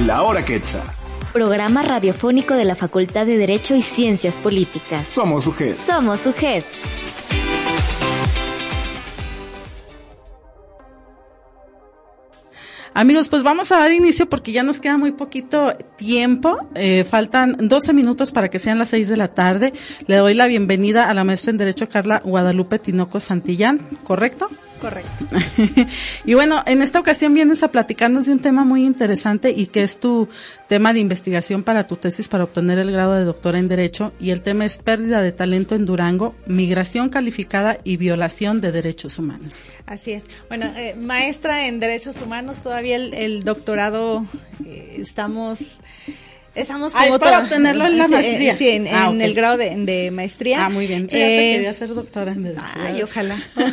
La Hora Quetzal. Programa radiofónico de la Facultad de Derecho y Ciencias Políticas. Somos UGED. Somos UGED. Amigos, pues vamos a dar inicio porque ya nos queda muy poquito tiempo. Faltan 12 minutos para que sean las 6 de la tarde. Le doy la bienvenida a la maestra en Derecho Carla Guadalupe Tinoco Santillán, ¿correcto? Correcto. Y bueno, en esta ocasión vienes a platicarnos de un tema muy interesante y que es tu tema de investigación para tu tesis para obtener el grado de doctora en Derecho, y el tema es pérdida de talento en Durango, migración calificada y violación de derechos humanos. Así es. Bueno, maestra en Derechos Humanos, todavía el doctorado estamos como para obtenerlo en la maestría. Sí, en okay. El grado de maestría. Muy bien. Yo quería ser doctora en Derecho. Ay, ojalá.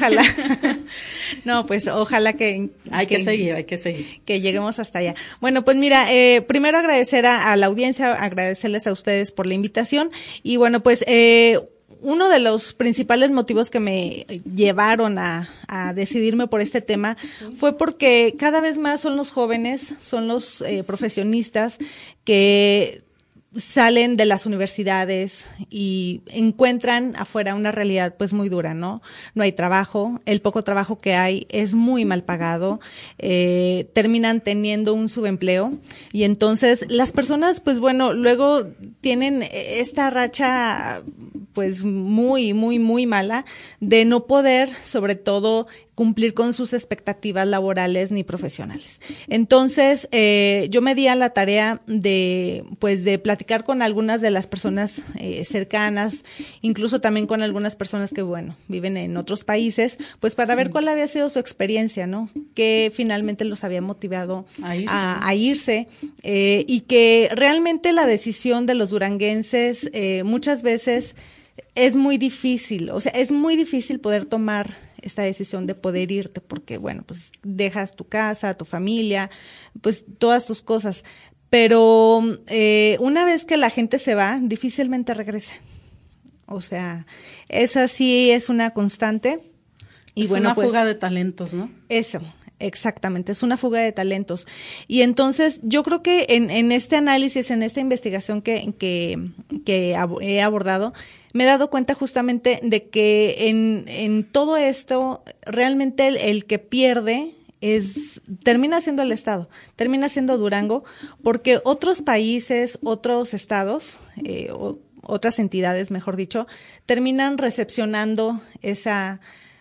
No, pues ojalá que hay que seguir. Que lleguemos hasta allá. Bueno, pues mira, primero agradecer a la audiencia, agradecerles a ustedes por la invitación, y bueno, pues uno de los principales motivos que me llevaron a decidirme por este tema fue porque cada vez más son los jóvenes, son los profesionistas que salen de las universidades y encuentran afuera una realidad pues muy dura, ¿no? No hay trabajo, el poco trabajo que hay es muy mal pagado, terminan teniendo un subempleo, y entonces las personas pues bueno, luego tienen esta racha pues muy mala de no poder, sobre todo, cumplir con sus expectativas laborales ni profesionales. Entonces, yo me di a la tarea de platicar con algunas de las personas cercanas, incluso también con algunas personas que, bueno, viven en otros países, pues para ver cuál había sido su experiencia, ¿no? Que finalmente los había motivado a irse, y que realmente la decisión de los duranguenses muchas veces es muy difícil, o sea, es muy difícil poder tomar esta decisión de poder irte, porque bueno, pues dejas tu casa, tu familia, pues todas tus cosas, pero una vez que la gente se va, difícilmente regresa. O sea, esa sí es una constante. Y es bueno, una fuga de talentos, ¿no? Eso. Exactamente, es una fuga de talentos. Y entonces yo creo que en este análisis, en esta investigación que he abordado, me he dado cuenta justamente de que en todo esto realmente el que pierde termina siendo el Estado, termina siendo Durango, porque otros países, otros estados, otras entidades, mejor dicho, terminan recepcionando esas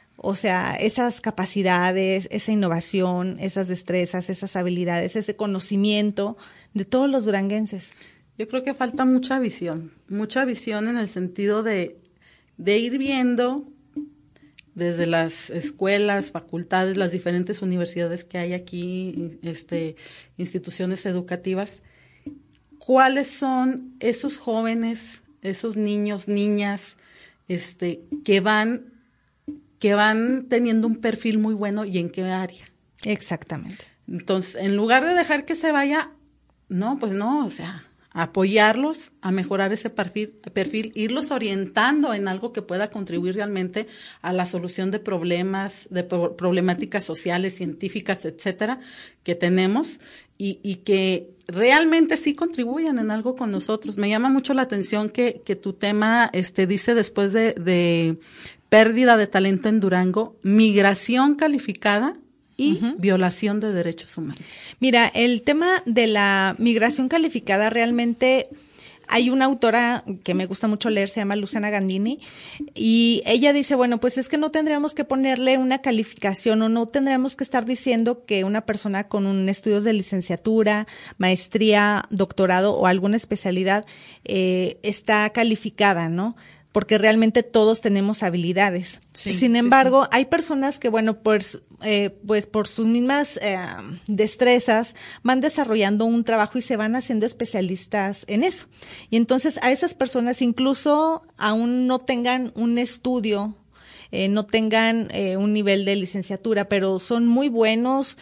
capacidades, esa innovación, esas destrezas, esas habilidades, ese conocimiento de todos los duranguenses. Yo creo que falta mucha visión en el sentido de ir viendo desde las escuelas, facultades, las diferentes universidades que hay aquí, instituciones educativas, cuáles son esos jóvenes, esos niños, niñas, que van teniendo un perfil muy bueno y en qué área. Exactamente. Entonces, en lugar de dejar que se vaya, apoyarlos a mejorar ese perfil, irlos orientando en algo que pueda contribuir realmente a la solución de problemas, de problemáticas sociales, científicas, etcétera, que tenemos, y que realmente sí contribuyan en algo con nosotros. Me llama mucho la atención que tu tema dice, después de pérdida de talento en Durango, migración calificada y violación de derechos humanos. Mira, el tema de la migración calificada, realmente hay una autora que me gusta mucho leer, se llama Luciana Gandini, y ella dice, bueno, pues es que no tendríamos que ponerle una calificación, o no tendríamos que estar diciendo que una persona con estudios de licenciatura, maestría, doctorado o alguna especialidad está calificada, ¿no? Porque realmente todos tenemos habilidades. Sí, sin embargo, hay personas que, bueno, pues por sus mismas destrezas van desarrollando un trabajo y se van haciendo especialistas en eso. Y entonces a esas personas, incluso aún no tengan un estudio, no tengan un nivel de licenciatura, pero son muy buenos,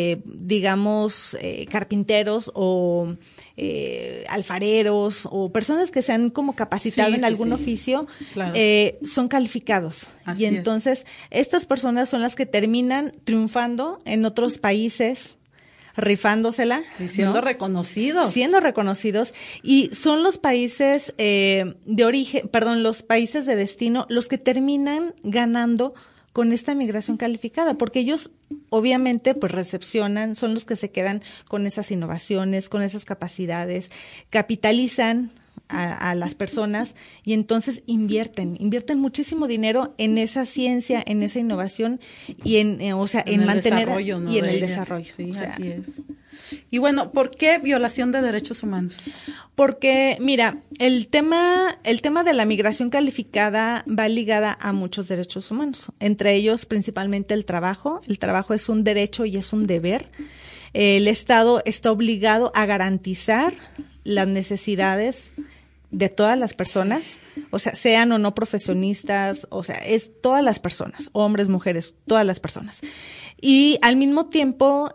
carpinteros o alfareros o personas que se han como capacitado en algún oficio, claro, son calificados. Así y entonces estas personas son las que terminan triunfando en otros países, rifándosela. Y siendo reconocidos. Siendo reconocidos. Y son los países los países de destino los que terminan ganando con esta migración calificada, porque ellos obviamente pues recepcionan, son los que se quedan con esas innovaciones, con esas capacidades, capitalizan a las personas y entonces invierten muchísimo dinero en esa ciencia, en esa innovación y en mantener desarrollo, ¿no? y en de el ellas. desarrollo. Sí, así es. Y bueno, ¿por qué violación de derechos humanos? Porque, mira, el tema de la migración calificada va ligada a muchos derechos humanos, entre ellos principalmente el trabajo. El trabajo es un derecho y es un deber. El Estado está obligado a garantizar las necesidades de todas las personas, o sea, sean o no profesionistas, o sea, es todas las personas, hombres, mujeres, todas las personas. Y al mismo tiempo,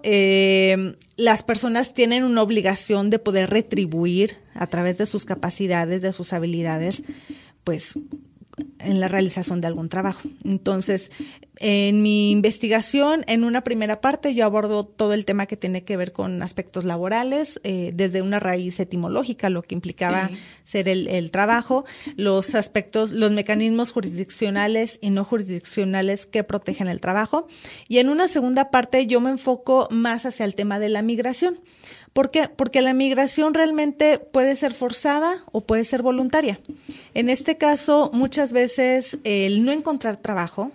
las personas tienen una obligación de poder retribuir a través de sus capacidades, de sus habilidades, pues, en la realización de algún trabajo. Entonces, en mi investigación, en una primera parte, yo abordo todo el tema que tiene que ver con aspectos laborales, desde una raíz etimológica, lo que implicaba ser el trabajo, los aspectos, los mecanismos jurisdiccionales y no jurisdiccionales que protegen el trabajo. Y en una segunda parte, yo me enfoco más hacia el tema de la migración. ¿Por qué? Porque la migración realmente puede ser forzada o puede ser voluntaria. En este caso, muchas veces el no encontrar trabajo,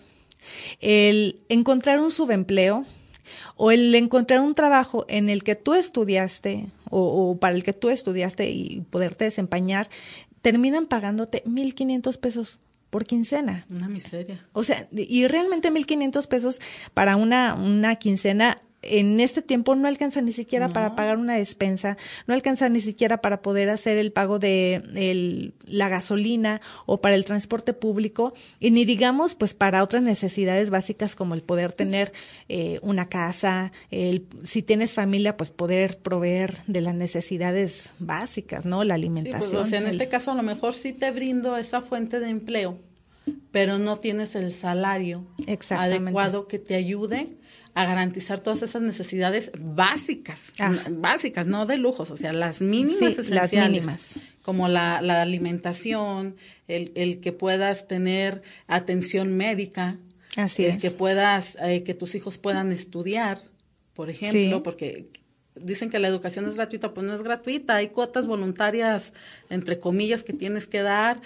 el encontrar un subempleo o el encontrar un trabajo en el que tú estudiaste o para el que tú estudiaste y poderte desempeñar, terminan pagándote 1,500 pesos por quincena. Una miseria. O sea, y realmente 1,500 pesos para una quincena en este tiempo no alcanza ni siquiera para pagar una despensa, no alcanza ni siquiera para poder hacer el pago de la gasolina o para el transporte público y ni digamos pues para otras necesidades básicas como el poder tener una casa, si tienes familia pues poder proveer de las necesidades básicas, ¿no? La alimentación. Sí, pues, o sea, en este caso a lo mejor sí te brindo esa fuente de empleo, pero no tienes el salario adecuado que te ayude a garantizar todas esas necesidades básicas, básicas, no de lujos, o sea, las mínimas esenciales, las mínimas. Como la alimentación, el que puedas tener atención médica, que puedas, que tus hijos puedan estudiar, por ejemplo, porque dicen que la educación es gratuita, pues no es gratuita, hay cuotas voluntarias, entre comillas, que tienes que dar,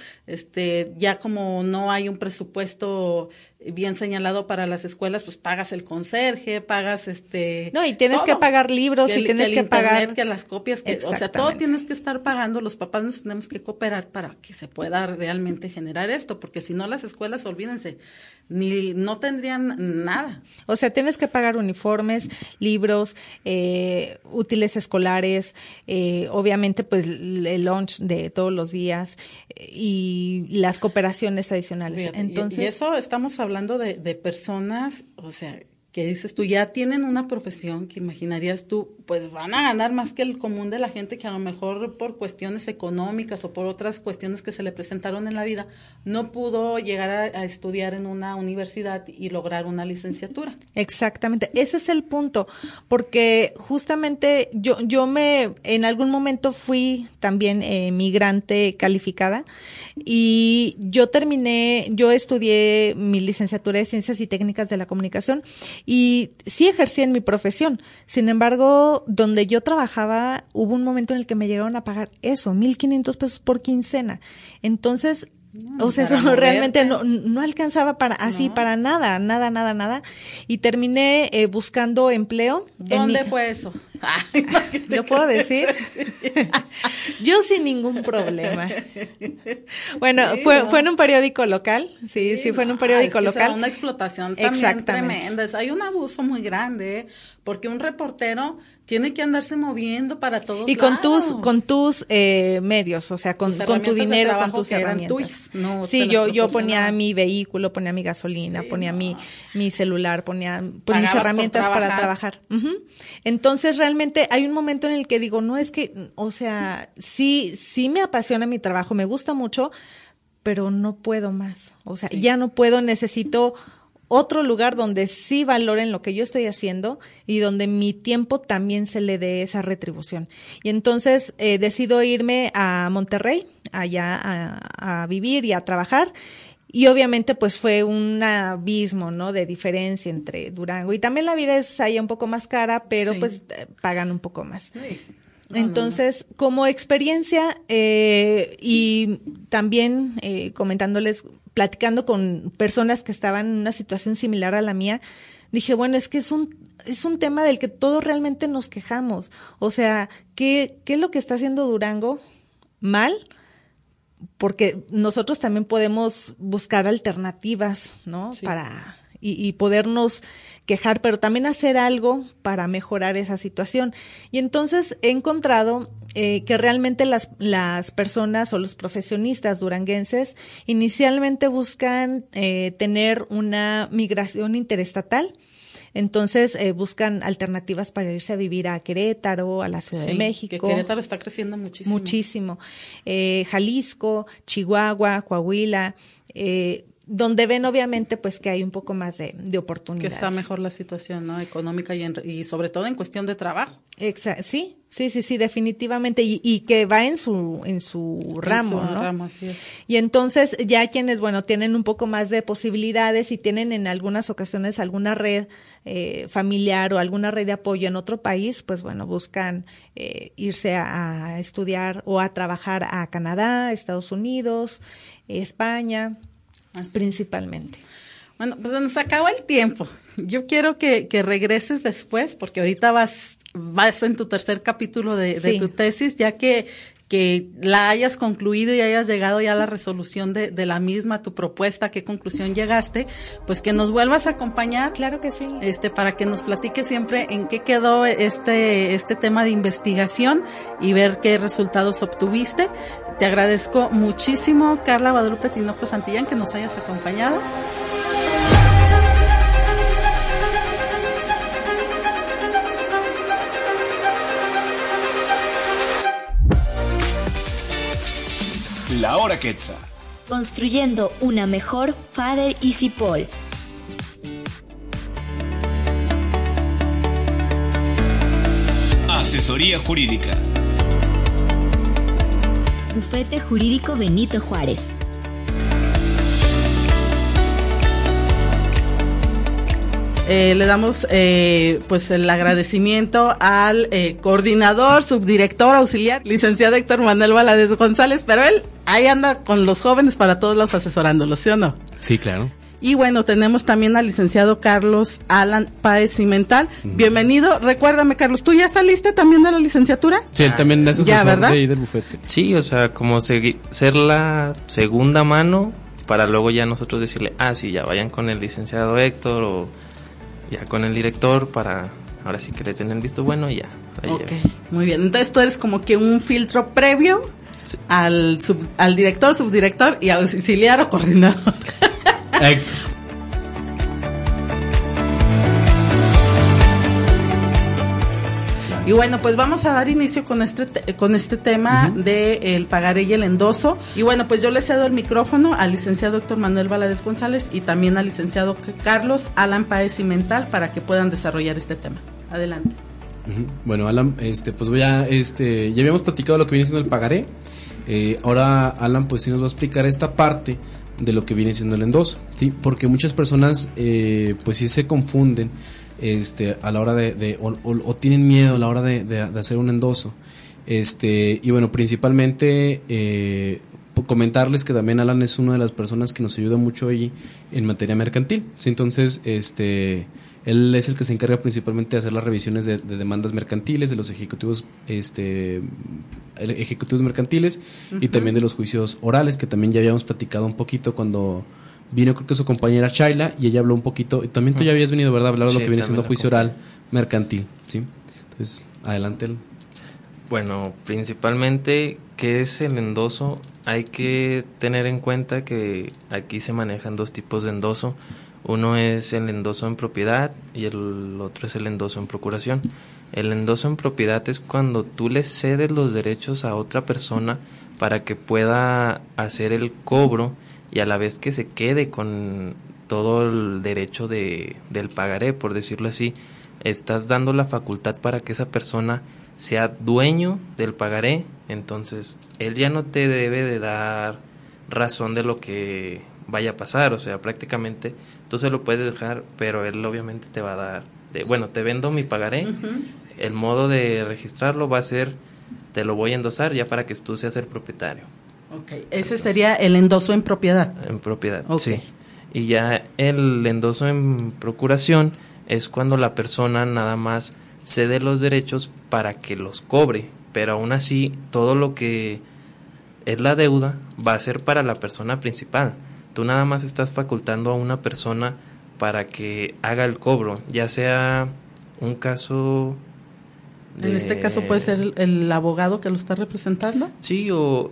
ya como no hay un presupuesto bien señalado para las escuelas, pues pagas el conserje, pagas No, y tienes que pagar libros, y tienes que pagar internet, que las copias, o sea, todo tienes que estar pagando, los papás nos tenemos que cooperar para que se pueda realmente generar esto, porque si no las escuelas, olvídense, no tendrían nada. O sea, tienes que pagar uniformes, libros, útiles escolares, obviamente pues el lunch de todos los días y las cooperaciones adicionales. Fíjate, entonces, y eso estamos hablando de personas, o sea, que dices tú, ya tienen una profesión que imaginarías tú, pues van a ganar más que el común de la gente que a lo mejor por cuestiones económicas o por otras cuestiones que se le presentaron en la vida, no pudo llegar a estudiar en una universidad y lograr una licenciatura. Exactamente, ese es el punto, porque justamente yo en algún momento fui también migrante calificada y yo estudié mi licenciatura de Ciencias y Técnicas de la Comunicación y sí ejercí en mi profesión. Sin embargo, donde yo trabajaba, hubo un momento en el que me llegaron a pagar 1,500 pesos por quincena. Entonces, o sea, eso realmente no alcanzaba para nada. Y terminé buscando empleo. ¿Dónde fue eso? ¿Lo puedo decir? Yo sin ningún problema. Bueno, fue en un periódico local. Sí, fue en un periódico local. Es una explotación también tremenda. Hay un abuso muy grande, porque un reportero tiene que andarse moviendo para todos y lados. con tus medios, o sea, con tu dinero, con tus herramientas. Tuyas, no sí, yo ponía mi vehículo, ponía mi gasolina, ponía mi celular, ponía mis herramientas para trabajar. Uh-huh. Entonces, realmente hay un momento en el que digo, no es que, o sea, sí me apasiona mi trabajo, me gusta mucho, pero no puedo más. O sea, ya no puedo, necesito otro lugar donde sí valoren lo que yo estoy haciendo y donde mi tiempo también se le dé esa retribución. Y entonces decido irme a Monterrey, allá a vivir y a trabajar. Y obviamente pues fue un abismo, ¿no? De diferencia entre Durango. Y también la vida es allá un poco más cara, pero sí, pues pagan un poco más. Sí. Entonces, como experiencia y también platicando con personas que estaban en una situación similar a la mía, dije, bueno, es que es un tema del que todos realmente nos quejamos. O sea, ¿qué es lo que está haciendo Durango mal? Porque nosotros también podemos buscar alternativas, ¿no? Sí. Y podernos quejar, pero también hacer algo para mejorar esa situación. Y entonces he encontrado que realmente las personas o los profesionistas duranguenses inicialmente buscan tener una migración interestatal. Entonces buscan alternativas para irse a vivir a Querétaro, a la Ciudad de México. Que Querétaro está creciendo muchísimo. Muchísimo. Jalisco, Chihuahua, Coahuila, donde ven obviamente pues que hay un poco más de oportunidades. Que está mejor la situación, ¿no? Económica y sobre todo en cuestión de trabajo. Sí, definitivamente, y que va en su ramo, ¿no? Ramo, así es. Y entonces ya quienes, bueno, tienen un poco más de posibilidades y tienen en algunas ocasiones alguna red familiar o alguna red de apoyo en otro país, pues bueno, buscan irse a estudiar o a trabajar a Canadá, Estados Unidos, España. Así principalmente. Bueno, pues nos acaba el tiempo. Yo quiero que regreses después, porque ahorita vas en tu tercer capítulo de tu tesis, ya que la hayas concluido y hayas llegado ya a la resolución de la misma, tu propuesta, a qué conclusión llegaste, pues que nos vuelvas a acompañar. Claro que sí. Para que nos platiques siempre en qué quedó este tema de investigación y ver qué resultados obtuviste. Te agradezco muchísimo, Carla Guadalupe Tinoco Santillán, que nos hayas acompañado. La Hora Quetzal. Construyendo una mejor FADER y CIPOL. Asesoría Jurídica. Bufete Jurídico Benito Juárez. Le damos pues el agradecimiento al coordinador, subdirector, auxiliar, licenciado Héctor Manuel Valadez González, pero él ahí anda con los jóvenes para todos los asesorándolos, ¿sí o no? Sí, claro. Y bueno, tenemos también al licenciado Carlos Alan Páez Cimental. Bienvenido. Recuérdame, Carlos, ¿tú ya saliste también de la licenciatura? Sí, él también es asesor ¿verdad? De ahí del bufete. Sí, o sea, como ser la segunda mano para luego ya nosotros decirle, sí, ya vayan con el licenciado Héctor o ya con el director para ahora sí que les den el visto bueno y ya. Ok, muy bien. Entonces tú eres como que un filtro previo al director, subdirector y auxiliar o coordinador. Y bueno, pues vamos a dar inicio con este tema de el pagaré y el endoso. Y bueno, pues yo le cedo el micrófono al licenciado Héctor Manuel Valadez González y también al licenciado Carlos Alan Páez Cimental para que puedan desarrollar este tema. Adelante. Bueno, Alan, pues ya habíamos platicado lo que viene siendo el pagaré. Ahora Alan pues sí nos va a explicar esta parte de lo que viene siendo el endoso, sí, porque muchas personas pues sí se confunden a la hora o tienen miedo a la hora de hacer un endoso, y bueno, principalmente comentarles que también Alan es una de las personas que nos ayuda mucho ahí en materia mercantil, ¿sí? Entonces él es el que se encarga principalmente de hacer las revisiones de demandas mercantiles, de los ejecutivos mercantiles y también de los juicios orales, que también ya habíamos platicado un poquito cuando vino, creo que su compañera Shayla, y ella habló un poquito, y también tú ya habías venido, ¿verdad?, a hablar de lo que viene siendo juicio oral mercantil, ¿sí? Entonces, adelante. Bueno, principalmente, ¿qué es el endoso? Hay que tener en cuenta que aquí se manejan dos tipos de endoso. Uno es el endoso en propiedad y el otro es el endoso en procuración. El endoso en propiedad es cuando tú le cedes los derechos a otra persona para que pueda hacer el cobro y a la vez que se quede con todo el derecho del pagaré, por decirlo así. Estás dando la facultad para que esa persona sea dueño del pagaré, entonces él ya no te debe de dar razón de lo que vaya a pasar, o sea, prácticamente tú se lo puedes dejar, pero él obviamente te va a dar, te vendo mi pagaré, el modo de registrarlo va a ser, te lo voy a endosar ya para que tú seas el propietario. Okay. Ese sería el endoso en propiedad. En propiedad, okay. Sí. Y ya el endoso en procuración es cuando la persona nada más cede los derechos para que los cobre, pero aún así todo lo que es la deuda va a ser para la persona principal. Tú nada más estás facultando a una persona para que haga el cobro, ya sea un caso en este caso puede ser el abogado que lo está representando. Sí, o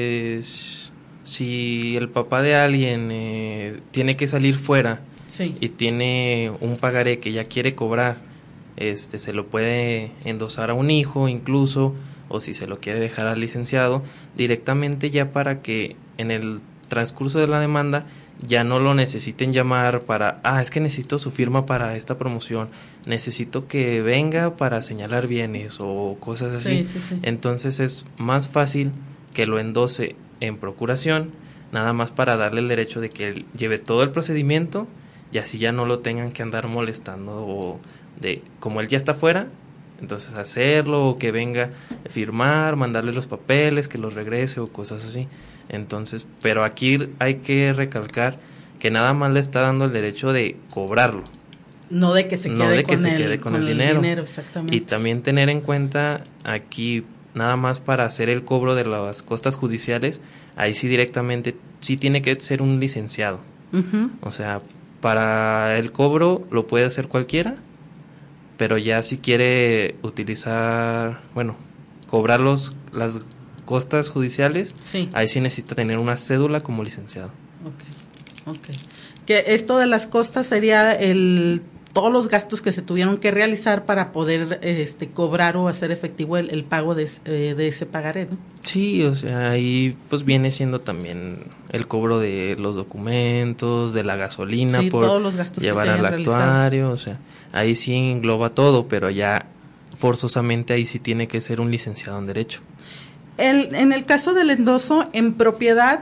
si el papá de alguien tiene que salir fuera, sí, y tiene un pagaré que ya quiere cobrar, se lo puede endosar a un hijo incluso, o si se lo quiere dejar al licenciado directamente, ya para que en el transcurso de la demanda ya no lo necesiten llamar para, es que necesito su firma para esta promoción, necesito que venga para señalar bienes o cosas así. Sí. Entonces es más fácil que lo endose en procuración, nada más para darle el derecho de que él lleve todo el procedimiento y así ya no lo tengan que andar molestando, o como él ya está fuera, entonces hacerlo, o que venga a firmar, mandarle los papeles, que los regrese o cosas así. Entonces, pero aquí hay que recalcar que nada más le está dando el derecho de cobrarlo, no de que se quede con el dinero. Exactamente. Y también tener en cuenta aquí, nada más para hacer el cobro de las costas judiciales, ahí sí directamente sí tiene que ser un licenciado. O sea, para el cobro lo puede hacer cualquiera, pero ya si quiere utilizar, cobrar las costas judiciales, sí, ahí sí necesita tener una cédula como licenciado. Okay. Que esto de las costas sería todos los gastos que se tuvieron que realizar para poder cobrar o hacer efectivo el pago de ese pagaré, ¿no? Sí, o sea, ahí pues viene siendo también el cobro de los documentos, de la gasolina, sí, por todos los gastos llevar que se al actuario, realizado. O sea, ahí sí engloba todo, pero ya forzosamente ahí sí tiene que ser un licenciado en Derecho. En el caso del endoso en propiedad,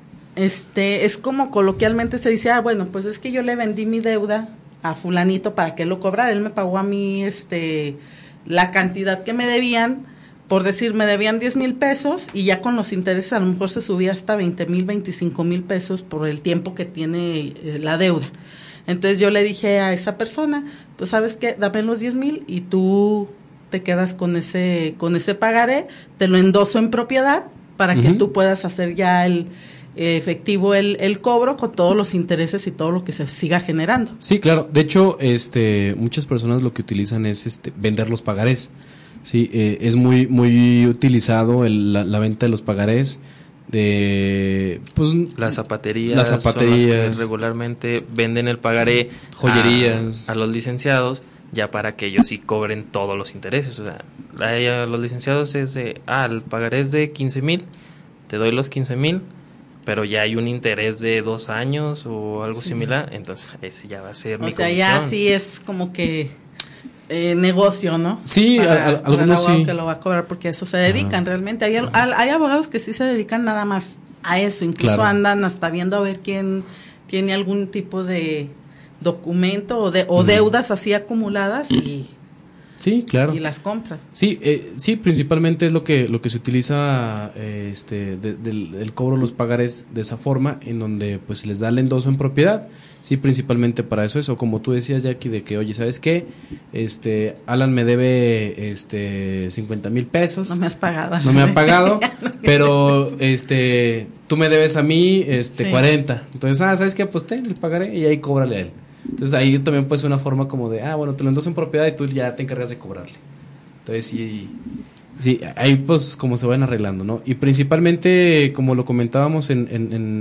es como coloquialmente se dice, pues es que yo le vendí mi deuda a fulanito para que lo cobrara, él me pagó a mí la cantidad que me debían, por decir, me debían 10,000 pesos y ya con los intereses a lo mejor se subía hasta 20,000, 25,000 pesos por el tiempo que tiene la deuda. Entonces yo le dije a esa persona, pues sabes qué, dame los 10,000 y tú te quedas con ese pagaré, te lo endoso en propiedad para que tú puedas hacer ya efectivo el cobro con todos los intereses y todo lo que se siga generando. Sí, claro. De hecho, muchas personas lo que utilizan es vender los pagarés. Sí, es muy utilizado la venta de los pagarés. De pues las zapaterías son las que regularmente venden el pagaré, joyerías a los licenciados, ya para que ellos sí cobren todos los intereses. O sea, a los licenciados es el pagaré es de 15,000, te doy los 15,000, pero ya hay un interés de 2 años o algo similar, entonces ese ya va a ser mi comisión. O sea, ya sí es como que negocio, ¿no? Sí, algunos sí. Que lo va a cobrar porque a eso se dedican realmente. Hay abogados que sí se dedican nada más a eso, incluso andan hasta viendo a ver quién tiene algún tipo de documento o deudas así acumuladas y sí, claro, y las compran. Sí, sí, principalmente es lo que se utiliza del cobro de los pagarés de esa forma, en donde pues se les da el endoso en propiedad. Sí, principalmente para eso, como tú decías, Jackie, de que, oye, ¿sabes qué? Alan me debe 50,000 pesos. No me has pagado. No me ha pagado, pero tú me debes a mí sí. 40. Entonces, ¿sabes qué? Pues le pagaré y ahí cóbrale a él. Entonces ahí también puede ser una forma como de, te lo endoso en propiedad y tú ya te encargas de cobrarle. Entonces sí, ahí pues como se van arreglando, ¿no? Y principalmente, como lo comentábamos en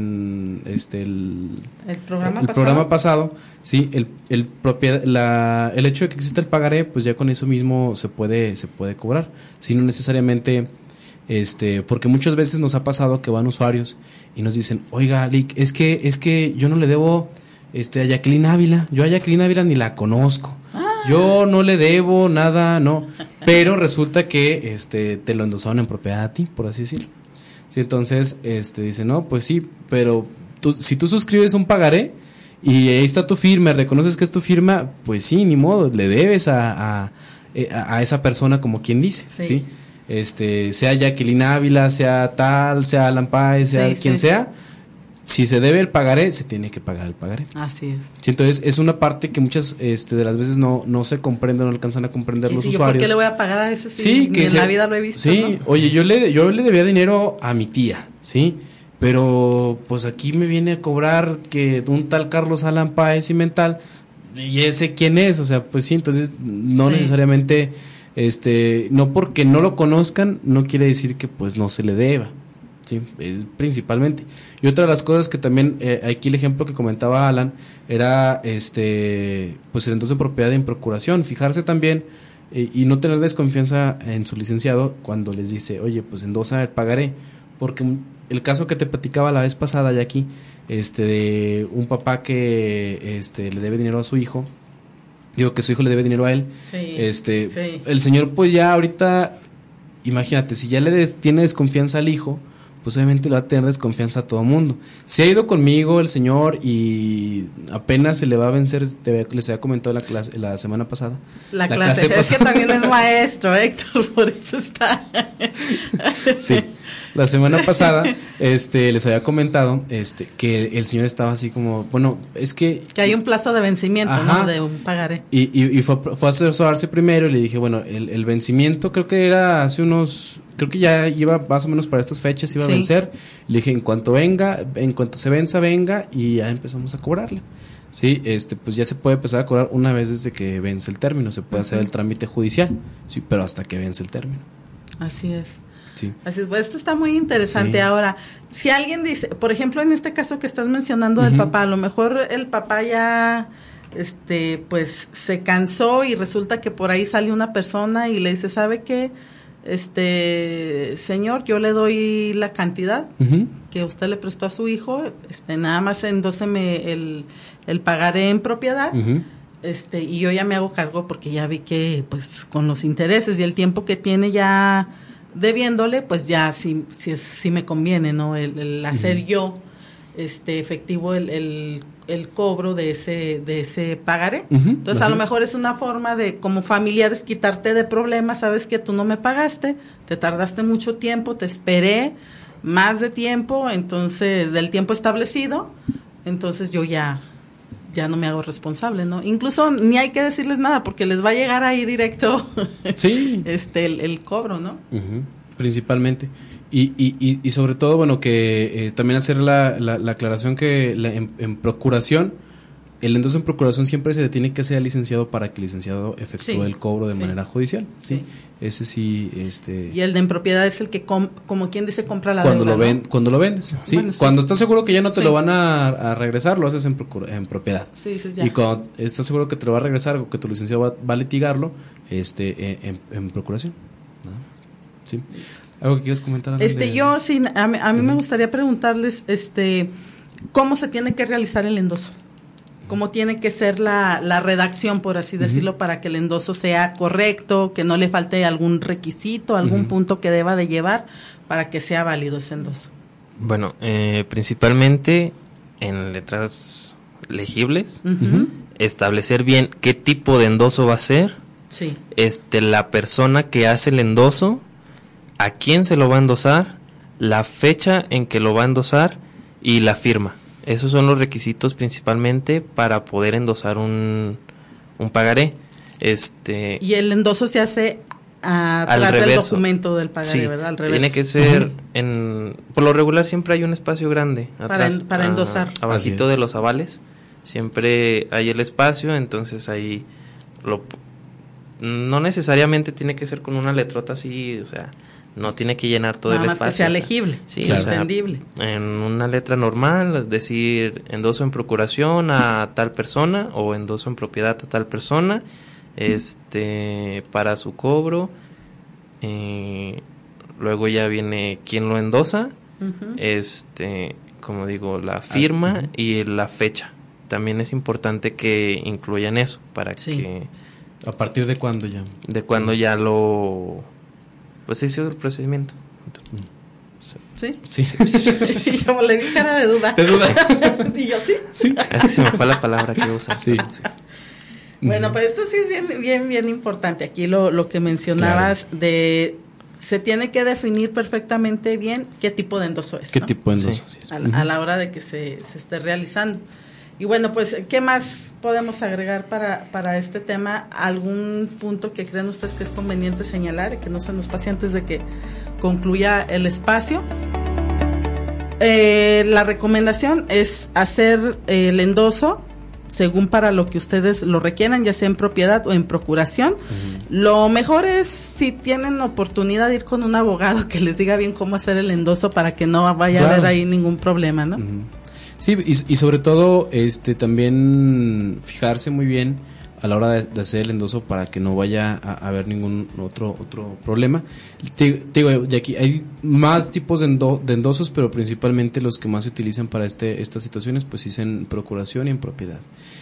el programa pasado, sí, el hecho de que exista el pagaré, pues ya con eso mismo se puede cobrar, sino necesariamente porque muchas veces nos ha pasado que van usuarios y nos dicen, oiga, Lick, es que yo no le debo a Jacqueline Ávila. Yo a Jacqueline Ávila ni la conozco. Yo no le debo nada, no. Pero resulta que te lo endosaron en propiedad a ti, por así decirlo. Sí, entonces dice, no, pues sí, pero si tú suscribes un pagaré y ahí está tu firma, reconoces que es tu firma, pues sí, ni modo, le debes a esa persona, como quien dice, ¿sí? Sea Jacqueline Ávila, sea tal, sea Alan Páez, sea quien sea, si se debe el pagaré, se tiene que pagar el pagaré. Así es. Sí, entonces es una parte que muchas de las veces no se comprende, no alcanzan a comprender los usuarios. ¿Por qué le voy a pagar a ese? Sí, que en la vida lo he visto. Sí, ¿no? Oye, yo le debía dinero a mi tía, ¿sí? Pero pues aquí me viene a cobrar que un tal Carlos Alan Páez Cimental, y ese quién es, o sea, pues sí, entonces no necesariamente, no porque no lo conozcan, no quiere decir que pues no se le deba. Sí, principalmente. Y otra de las cosas que también, aquí el ejemplo que comentaba Alan, era pues el endoso de propiedad en procuración. Fijarse también y no tener desconfianza en su licenciado cuando les dice, oye, pues endosa el pagaré. Porque el caso que te platicaba la vez pasada, ya aquí, de un papá que le debe dinero a su hijo, digo que su hijo le debe dinero a él, el señor pues ya ahorita, imagínate, si ya tiene desconfianza al hijo, pues obviamente le va a tener desconfianza a todo mundo. Se ha ido conmigo el señor y apenas se le va a vencer, les había comentado la semana pasada. La clase es que también es maestro, Héctor, por eso está. Sí, la semana pasada les había comentado que el señor estaba así como, bueno, es que hay un plazo de vencimiento, ¿no? De un pagaré. Y fue a asesorarse primero y le dije, bueno, el vencimiento creo que era hace unos, creo que ya iba más o menos para estas fechas, iba a vencer. Le dije, en cuanto se venza, venga, y ya empezamos a cobrarle. Sí, pues ya se puede empezar a cobrar una vez desde que vence el término, se puede hacer el trámite judicial, sí, pero hasta que vence el término. Así es. Sí. Así es, pues esto está muy interesante. Sí. Ahora, si alguien dice, por ejemplo, en este caso que estás mencionando del papá, a lo mejor el papá ya pues se cansó y resulta que por ahí sale una persona y le dice, ¿sabe qué? Señor, yo le doy la cantidad que usted le prestó a su hijo, nada más endóseme el pagaré en propiedad, y yo ya me hago cargo porque ya vi que pues con los intereses y el tiempo que tiene ya debiéndole, pues ya sí me conviene, ¿no? El hacer yo efectivo el cobro de ese pagaré. Entonces a lo mejor es una forma de, como familiares, quitarte de problemas. Sabes que tú no me pagaste, te tardaste mucho tiempo, te esperé más de tiempo, entonces del tiempo establecido, entonces yo ya no me hago responsable, ¿no? Incluso ni hay que decirles nada porque les va a llegar ahí directo sí. el cobro, ¿no? Principalmente. Y sobre todo, bueno, que también hacer la aclaración que en procuración, el endoso en procuración siempre se le tiene que hacer al licenciado para que el licenciado efectúe el cobro de manera judicial. Sí. Ese sí. Y el de en propiedad es el que, como quien dice, compra la deuda, ¿no? Cuando lo vendes. Sí. Bueno, cuando estás seguro que ya no te lo van a regresar, lo haces en propiedad. Sí, ya. Y cuando estás seguro que te lo va a regresar o que tu licenciado va a litigarlo, en procuración. ¿No? Sí. ¿Algo que quieres comentar? Yo sí, a mí me gustaría preguntarles, ¿cómo se tiene que realizar el endoso? ¿Cómo tiene que ser la redacción, por así decirlo, para que el endoso sea correcto, que no le falte algún requisito, algún punto que deba de llevar para que sea válido ese endoso? Bueno, principalmente en letras legibles, establecer bien qué tipo de endoso va a ser, la persona que hace el endoso, a quién se lo va a endosar, la fecha en que lo va a endosar y la firma. Esos son los requisitos principalmente para poder endosar un pagaré. Y el endoso se hace atrás del documento del pagaré, ¿verdad? Al revés. Tiene que ser por lo regular siempre hay un espacio grande atrás para endosar. Abajito de los avales siempre hay el espacio, entonces ahí no necesariamente tiene que ser con una letrota así, o sea, no tiene que llenar todo el espacio. Nada más que sea legible, entendible. En una letra normal, es decir, endoso en procuración a tal persona o endoso en propiedad a tal persona, para su cobro. Luego ya viene quién lo endosa, como digo, la firma y la fecha también es importante que incluyan eso para que... ¿A partir de cuándo ya? De cuando ya lo... Pues se hizo el procedimiento. ¿Sí? Sí. Y yo le vi cara de duda. Y yo, sí. Es que se me fue la palabra que usas. Sí. Bueno, pues esto sí es bien importante. Aquí lo que mencionabas de... Se tiene que definir perfectamente bien qué tipo de endoso es. ¿Qué tipo de endoso? Sí. Sí. A la hora de que se esté realizando. Y bueno, pues, ¿qué más podemos agregar para este tema? ¿Algún punto que creen ustedes que es conveniente señalar y que no se nos pase antes de que concluya el espacio? La recomendación es hacer el endoso según para lo que ustedes lo requieran, ya sea en propiedad o en procuración. Lo mejor es, si tienen oportunidad, de ir con un abogado que les diga bien cómo hacer el endoso para que no vaya a haber ahí ningún problema, ¿no? Sí, y sobre todo también fijarse muy bien a la hora de hacer el endoso para que no vaya a haber ningún otro problema. Te digo, Jackie, hay más tipos de endosos, pero principalmente los que más se utilizan para estas situaciones, pues sí, es en procuración y en propiedad.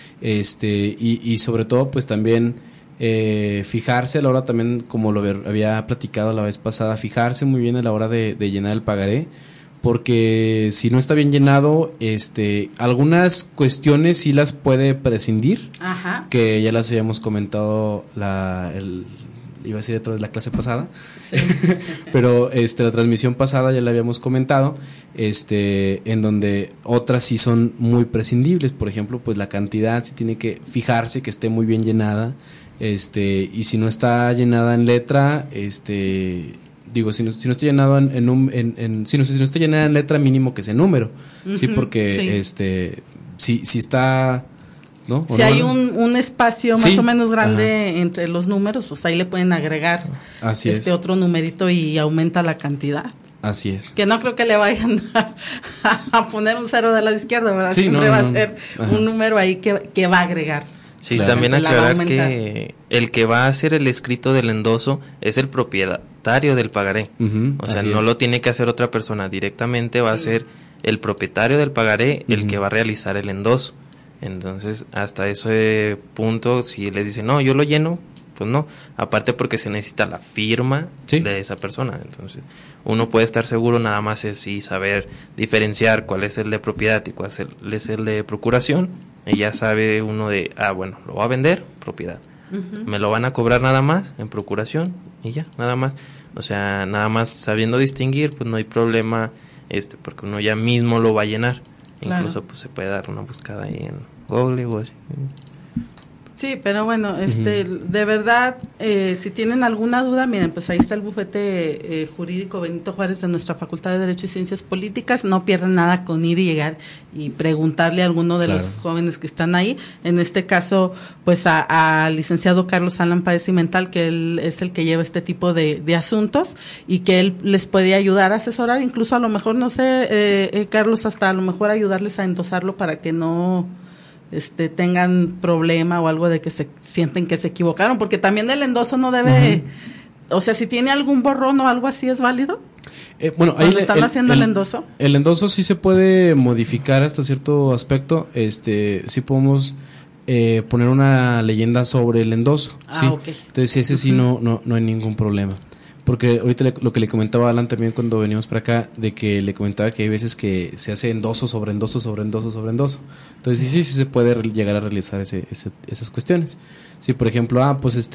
Y sobre todo, pues también fijarse a la hora también, como lo había platicado la vez pasada, fijarse muy bien a la hora de llenar el pagaré, porque si no está bien llenado, algunas cuestiones sí las puede prescindir. Ajá. Que ya las habíamos comentado iba a decir otra vez la clase pasada. Sí. Pero la transmisión pasada ya la habíamos comentado, en donde otras sí son muy prescindibles. Por ejemplo, pues la cantidad sí tiene que fijarse que esté muy bien llenada, y si no está llenada en letra, digo, si no está llenado si no está llenada en letra, mínimo que sea número. Sí, porque si está, ¿no? Si hay un espacio más o menos grande entre los números, pues ahí le pueden agregar otro numerito y aumenta la cantidad. Así es. Que no creo que le vayan a poner un 0 del lado izquierdo, ¿verdad? Siempre va a ser un número ahí que va a agregar. Sí, claro. También aclarar que el que va a hacer el escrito del endoso es el propietario del pagaré. O sea, no lo tiene que hacer otra persona. Directamente va a ser el propietario del pagaré el que va a realizar el endoso. Entonces, hasta ese punto, si les dicen, no, yo lo lleno, pues no. Aparte porque se necesita la firma de esa persona. Entonces, uno puede estar seguro, nada más es saber diferenciar cuál es el de propiedad y cuál es el de procuración. Y ya sabe uno de, bueno, lo va a vender, propiedad. Me lo van a cobrar nada más en procuración y ya, nada más. O sea, nada más sabiendo distinguir, pues no hay problema, porque uno ya mismo lo va a llenar. Claro. Incluso pues se puede dar una buscada ahí en Google o así. Sí, pero bueno, de verdad, si tienen alguna duda, miren, pues ahí está el bufete jurídico Benito Juárez de nuestra Facultad de Derecho y Ciencias Políticas. No pierdan nada con ir y llegar y preguntarle a alguno de los jóvenes que están ahí. En este caso, pues al licenciado Carlos Alan Páez Cimental, que él es el que lleva este tipo de asuntos y que él les puede ayudar a asesorar, incluso a lo mejor, no sé, Carlos, hasta a lo mejor ayudarles a endosarlo para que no tengan problema o algo de que se sienten que se equivocaron, porque también el endoso no debe, o sea, si tiene algún borrón o algo así, ¿es válido? Bueno, ahí están haciendo el endoso. El endoso sí se puede modificar hasta cierto aspecto, sí podemos poner una leyenda sobre el endoso, sí. Okay. Entonces ese sí no hay ningún problema. Porque ahorita lo que le comentaba a Alan también cuando venimos para acá, de que le comentaba que hay veces que se hace endoso sobre endoso sobre endoso sobre endoso. Entonces sí se puede llegar a realizar esas cuestiones. Sí, por ejemplo, pues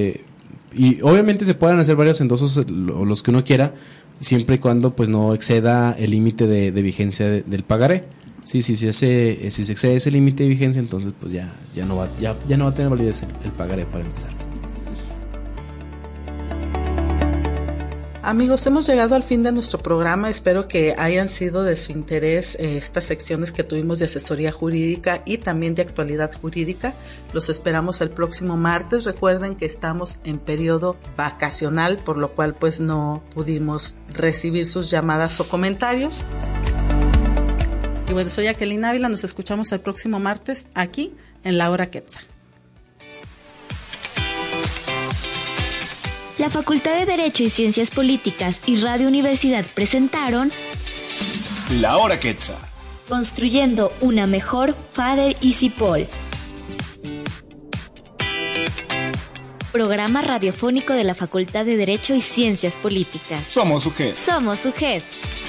y obviamente se pueden hacer varios endosos, los que uno quiera, siempre y cuando pues no exceda el límite de vigencia del pagaré. Sí, si se excede ese límite de vigencia, entonces pues ya no va a tener validez el pagaré para empezar. Amigos, hemos llegado al fin de nuestro programa. Espero que hayan sido de su interés estas secciones que tuvimos de asesoría jurídica y también de actualidad jurídica. Los esperamos el próximo martes. Recuerden que estamos en periodo vacacional, por lo cual pues no pudimos recibir sus llamadas o comentarios. Y bueno, soy Jacqueline Ávila. Nos escuchamos el próximo martes aquí en La Hora Quetzal. La Facultad de Derecho y Ciencias Políticas y Radio Universidad presentaron La Hora Quetzal. Construyendo una mejor FADER y CIPOL. Programa radiofónico de la Facultad de Derecho y Ciencias Políticas. Somos UGED. Somos UGED.